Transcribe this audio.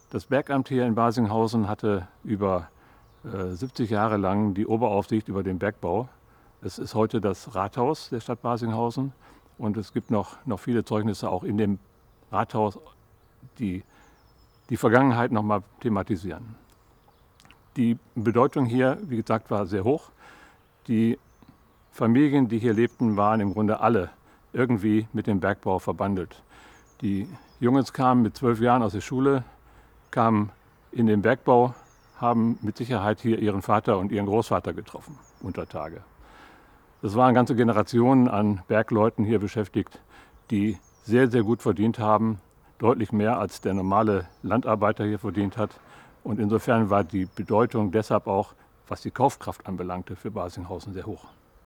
Das Bergamt hier in Barsinghausen hatte über 70 Jahre lang die Oberaufsicht über den Bergbau. Es ist heute das Rathaus der Stadt Barsinghausen und es gibt noch viele Zeugnisse auch in dem Rathaus, die die Vergangenheit nochmal thematisieren. Die Bedeutung hier, wie gesagt, war sehr hoch. Die Familien, die hier lebten, waren im Grunde alle irgendwie mit dem Bergbau verbandelt. Die Jungs kamen mit 12 Jahren aus der Schule, kamen in den Bergbau, haben mit Sicherheit hier ihren Vater und ihren Großvater getroffen, unter Tage. Es waren ganze Generationen an Bergleuten hier beschäftigt, die sehr, sehr gut verdient haben, deutlich mehr als der normale Landarbeiter hier verdient hat. Und insofern war die Bedeutung deshalb auch, was die Kaufkraft anbelangte, für Barsinghausen sehr hoch.